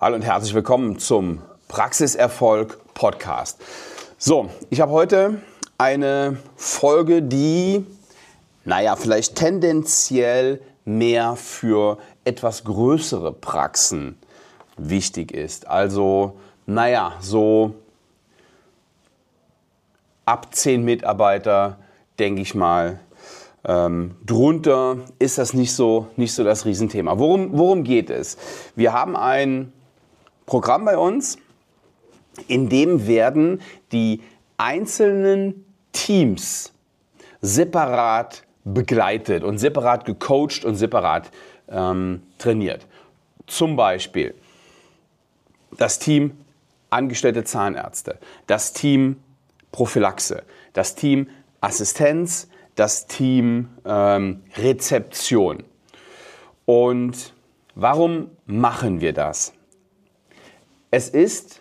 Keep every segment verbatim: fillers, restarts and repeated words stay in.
Hallo und herzlich willkommen zum Praxiserfolg Podcast. So, ich habe heute eine Folge, die, naja, vielleicht tendenziell mehr für etwas größere Praxen wichtig ist. Also, naja, so ab zehn Mitarbeiter, denke ich mal. Ähm, drunter ist das nicht so, nicht so das Riesenthema. Worum, worum geht es? Wir haben ein Programm bei uns, in dem werden die einzelnen Teams separat begleitet und separat gecoacht und separat ähm, trainiert. Zum Beispiel das Team Angestellte Zahnärzte, das Team Prophylaxe, das Team Assistenz, das Team ähm, Rezeption. Und warum machen wir das? Es ist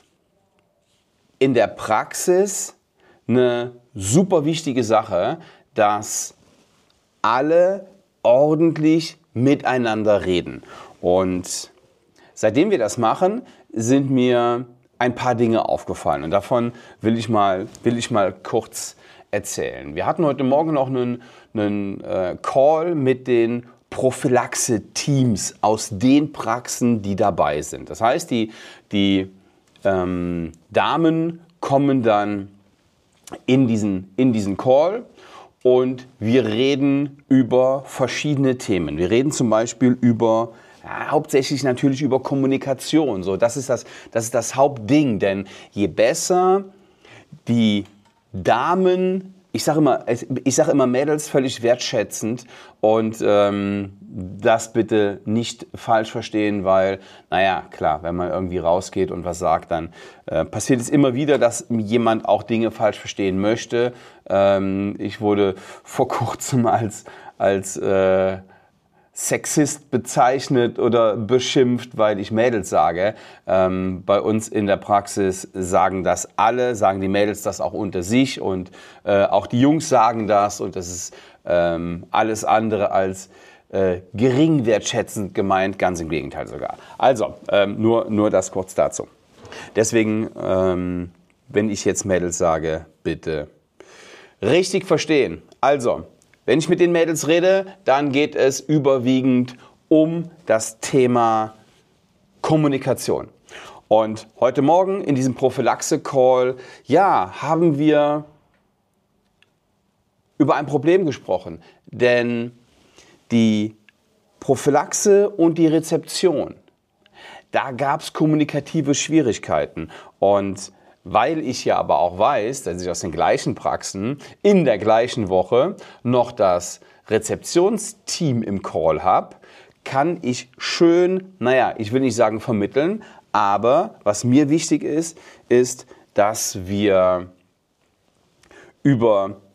in der Praxis eine super wichtige Sache, dass alle ordentlich miteinander reden. Und seitdem wir das machen, sind mir ein paar Dinge aufgefallen. Und davon will ich mal, will ich mal kurz erzählen. Wir hatten heute Morgen noch einen, einen äh, Call mit den Prophylaxe-Teams aus den Praxen, die dabei sind. Das heißt, die, die ähm, Damen kommen dann in diesen, in diesen Call und wir reden über verschiedene Themen. Wir reden zum Beispiel über, ja, hauptsächlich natürlich über Kommunikation. So, das ist das, das ist das Hauptding, denn je besser die Damen, ich sage immer, ich sage immer Mädels völlig wertschätzend und ähm, das bitte nicht falsch verstehen, weil, naja, klar, wenn man irgendwie rausgeht und was sagt, dann äh, passiert es immer wieder, dass jemand auch Dinge falsch verstehen möchte. Ähm, ich wurde vor kurzem als, als äh, Sexist bezeichnet oder beschimpft, weil ich Mädels sage. Ähm, bei uns in der Praxis sagen das alle, sagen die Mädels das auch unter sich und äh, auch die Jungs sagen das und das ist ähm, alles andere als äh, geringwertschätzend gemeint, ganz im Gegenteil sogar. Also, ähm, nur, nur das kurz dazu. Deswegen, ähm, wenn ich jetzt Mädels sage, bitte richtig verstehen. Also, wenn ich mit den Mädels rede, dann geht es überwiegend um das Thema Kommunikation. Und heute Morgen in diesem Prophylaxe-Call, ja, haben wir über ein Problem gesprochen. Denn die Prophylaxe und die Rezeption, da gab es kommunikative Schwierigkeiten. Und weil ich ja aber auch weiß, dass ich aus den gleichen Praxen in der gleichen Woche noch das Rezeptionsteam im Call habe, kann ich schön, naja, ich will nicht sagen vermitteln, aber was mir wichtig ist, ist, dass wir über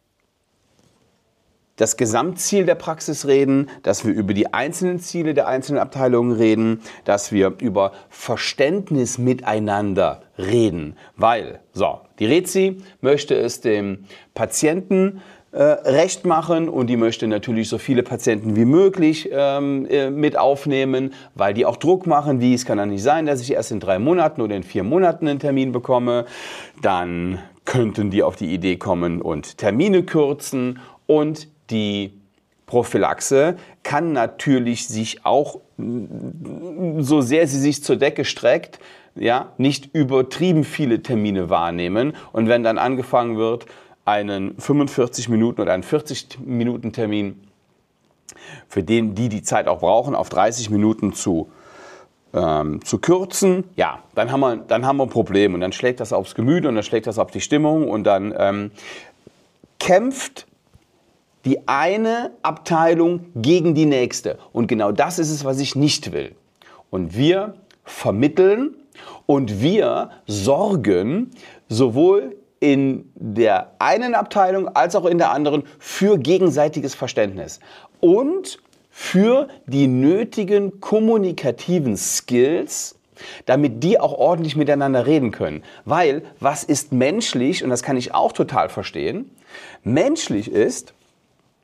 das Gesamtziel der Praxis reden, dass wir über die einzelnen Ziele der einzelnen Abteilungen reden, dass wir über Verständnis miteinander reden. Weil, so, die Rezi möchte es dem Patienten äh, recht machen und die möchte natürlich so viele Patienten wie möglich ähm, äh, mit aufnehmen, weil die auch Druck machen, wie es kann dann nicht sein, dass ich erst in drei Monaten oder in vier Monaten einen Termin bekomme. Dann könnten die auf die Idee kommen und Termine kürzen und die Prophylaxe kann natürlich sich auch, so sehr sie sich zur Decke streckt, ja, nicht übertrieben viele Termine wahrnehmen. Und wenn dann angefangen wird, einen fünfundvierzig Minuten oder einen vierzig Minuten Termin, für den die die Zeit auch brauchen, auf dreißig Minuten zu, ähm, zu kürzen, ja, dann haben wir, dann haben wir ein Problem. Und dann schlägt das aufs Gemüt und dann schlägt das auf die Stimmung und dann ähm, kämpft die eine Abteilung gegen die nächste. Und genau das ist es, was ich nicht will. Und wir vermitteln und wir sorgen sowohl in der einen Abteilung als auch in der anderen für gegenseitiges Verständnis und für die nötigen kommunikativen Skills, damit die auch ordentlich miteinander reden können. Weil, was ist menschlich, und das kann ich auch total verstehen, menschlich ist,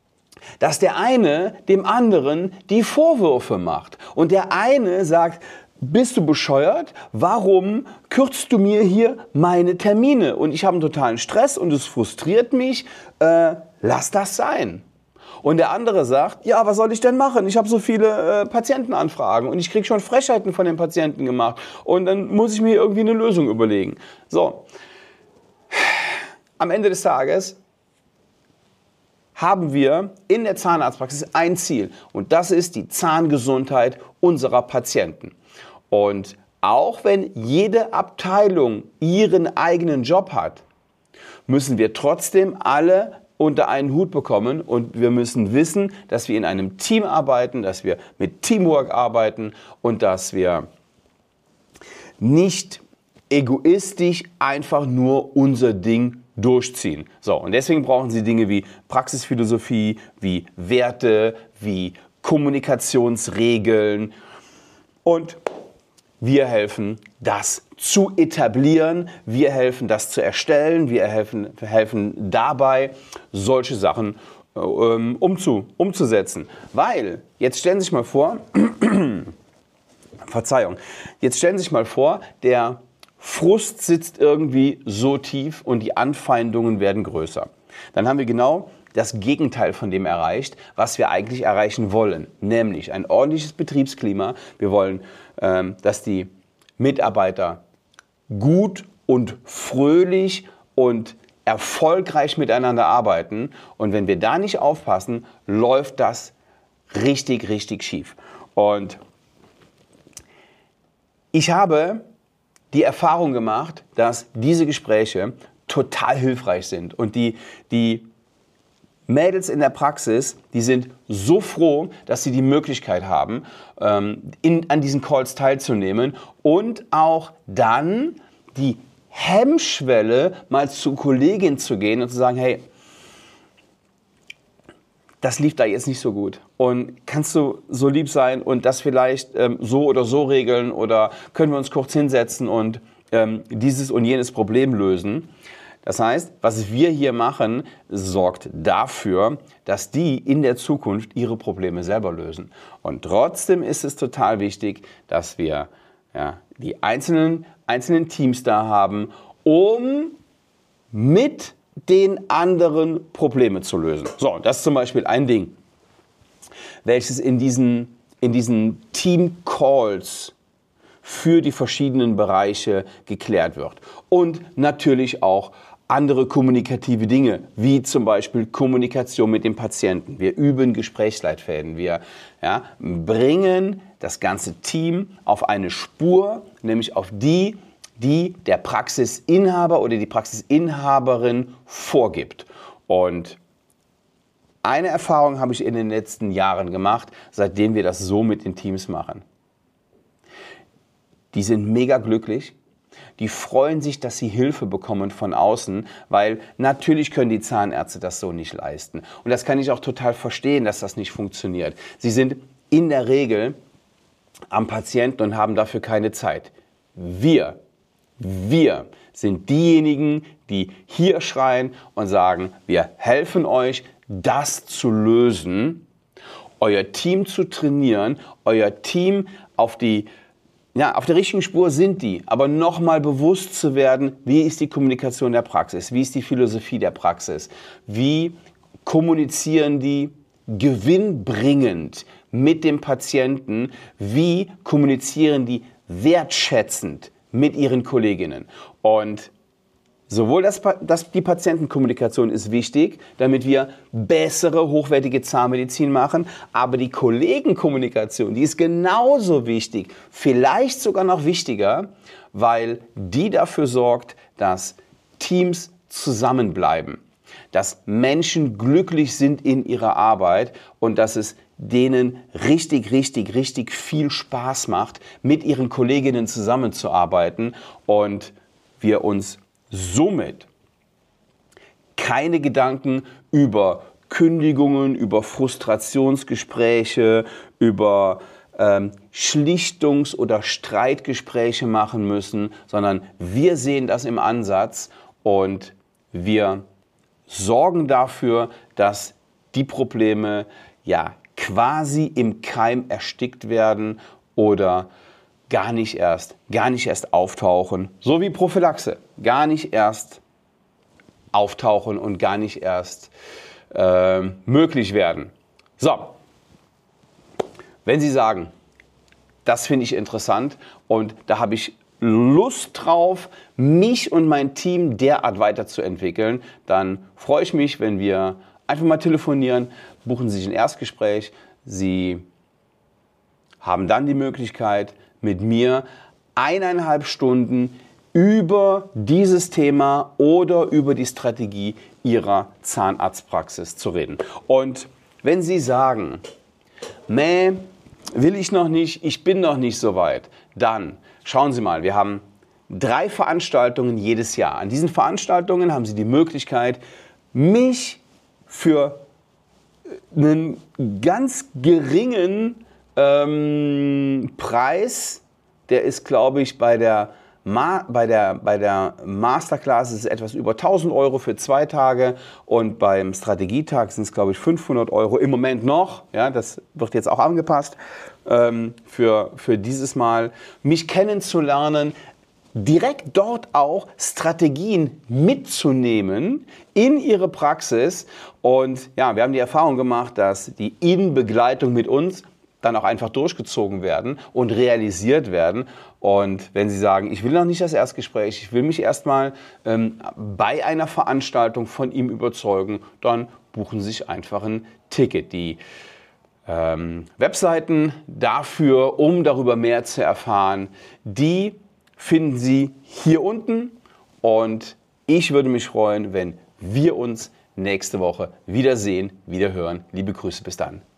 dass der eine dem anderen die Vorwürfe macht. Und der eine sagt, bist du bescheuert? Warum kürzt du mir hier meine Termine? Und ich habe einen totalen Stress und es frustriert mich. Äh, lass das sein. Und der andere sagt, ja, was soll ich denn machen? Ich habe so viele äh, Patientenanfragen und ich kriege schon Frechheiten von den Patienten gemacht. Und dann muss ich mir irgendwie eine Lösung überlegen. So, am Ende des Tages haben wir in der Zahnarztpraxis ein Ziel. Und das ist die Zahngesundheit unserer Patienten. Und auch wenn jede Abteilung ihren eigenen Job hat, müssen wir trotzdem alle unter einen Hut bekommen und wir müssen wissen, dass wir in einem Team arbeiten, dass wir mit Teamwork arbeiten und dass wir nicht egoistisch einfach nur unser Ding durchziehen. So, und deswegen brauchen Sie Dinge wie Praxisphilosophie, wie Werte, wie Kommunikationsregeln und wir helfen, das zu etablieren, wir helfen, das zu erstellen, wir helfen, wir helfen dabei, solche Sachen äh, umzu, umzusetzen. Weil, jetzt stellen Sie sich mal vor, Verzeihung, jetzt stellen Sie sich mal vor, der Frust sitzt irgendwie so tief und die Anfeindungen werden größer. Dann haben wir genau das Gegenteil von dem erreicht, was wir eigentlich erreichen wollen, nämlich ein ordentliches Betriebsklima. Wir wollen, ähm, dass die Mitarbeiter gut und fröhlich und erfolgreich miteinander arbeiten. Und wenn wir da nicht aufpassen, läuft das richtig, richtig schief. Und ich habe die Erfahrung gemacht, dass diese Gespräche total hilfreich sind und die, die Mädels in der Praxis, die sind so froh, dass sie die Möglichkeit haben, ähm, in, an diesen Calls teilzunehmen und auch dann die Hemmschwelle mal zur Kollegin zu gehen und zu sagen, hey, das lief da jetzt nicht so gut und kannst du so lieb sein und das vielleicht ähm, so oder so regeln oder können wir uns kurz hinsetzen und ähm, dieses und jenes Problem lösen. Das heißt, was wir hier machen, sorgt dafür, dass die in der Zukunft ihre Probleme selber lösen. Und trotzdem ist es total wichtig, dass wir ja, die einzelnen, einzelnen Teams da haben, um mit den anderen Probleme zu lösen. So, das ist zum Beispiel ein Ding, welches in diesen, in diesen Team-Calls für die verschiedenen Bereiche geklärt wird. Und natürlich auch andere kommunikative Dinge, wie zum Beispiel Kommunikation mit dem Patienten. Wir üben Gesprächsleitfäden. Wir ja, bringen das ganze Team auf eine Spur, nämlich auf die, die der Praxisinhaber oder die Praxisinhaberin vorgibt. Und eine Erfahrung habe ich in den letzten Jahren gemacht, seitdem wir das so mit den Teams machen. Die sind mega glücklich. Die freuen sich, dass sie Hilfe bekommen von außen, weil natürlich können die Zahnärzte das so nicht leisten. Und das kann ich auch total verstehen, dass das nicht funktioniert. Sie sind in der Regel am Patienten und haben dafür keine Zeit. Wir, wir sind diejenigen, die hier schreien und sagen, wir helfen euch, das zu lösen, euer Team zu trainieren, euer Team auf die Ja, auf der richtigen Spur sind die, aber nochmal bewusst zu werden, wie ist die Kommunikation der Praxis, wie ist die Philosophie der Praxis, wie kommunizieren die gewinnbringend mit dem Patienten, wie kommunizieren die wertschätzend mit ihren Kolleginnen. Und sowohl das, das, die Patientenkommunikation ist wichtig, damit wir bessere, hochwertige Zahnmedizin machen, aber die Kollegenkommunikation, die ist genauso wichtig, vielleicht sogar noch wichtiger, weil die dafür sorgt, dass Teams zusammenbleiben, dass Menschen glücklich sind in ihrer Arbeit und dass es denen richtig, richtig, richtig viel Spaß macht, mit ihren Kolleginnen zusammenzuarbeiten und wir uns somit keine Gedanken über Kündigungen, über Frustrationsgespräche, über ähm, Schlichtungs- oder Streitgespräche machen müssen, sondern wir sehen das im Ansatz und wir sorgen dafür, dass die Probleme ja quasi im Keim erstickt werden oder gar nicht erst, gar nicht erst auftauchen, so wie Prophylaxe, gar nicht erst auftauchen und gar nicht erst äh, möglich werden. So, wenn Sie sagen, das finde ich interessant und da habe ich Lust drauf, mich und mein Team derart weiterzuentwickeln, dann freue ich mich, wenn wir einfach mal telefonieren, buchen Sie sich ein Erstgespräch. Sie haben dann die Möglichkeit, mit mir eineinhalb Stunden über dieses Thema oder über die Strategie Ihrer Zahnarztpraxis zu reden. Und wenn Sie sagen, meh, will ich noch nicht, ich bin noch nicht so weit, dann schauen Sie mal, wir haben drei Veranstaltungen jedes Jahr. An diesen Veranstaltungen haben Sie die Möglichkeit, mich für einen ganz geringen ähm, Preis, der ist, glaube ich, bei der, Ma bei der, bei der Masterclass ist es etwas über tausend Euro für zwei Tage und beim Strategietag sind es, glaube ich, fünfhundert Euro im Moment noch. Ja, das wird jetzt auch angepasst ähm, für, für dieses Mal. Mich kennenzulernen, direkt dort auch Strategien mitzunehmen in Ihre Praxis. Und ja, wir haben die Erfahrung gemacht, dass die In-Begleitung mit uns dann auch einfach durchgezogen werden und realisiert werden. Und wenn Sie sagen, ich will noch nicht das Erstgespräch, ich will mich erstmal ähm, bei einer Veranstaltung von ihm überzeugen, dann buchen Sie sich einfach ein Ticket. Die ähm, Webseiten dafür, um darüber mehr zu erfahren, die finden Sie hier unten. Und ich würde mich freuen, wenn wir uns nächste Woche wiedersehen, wiederhören. Liebe Grüße, bis dann.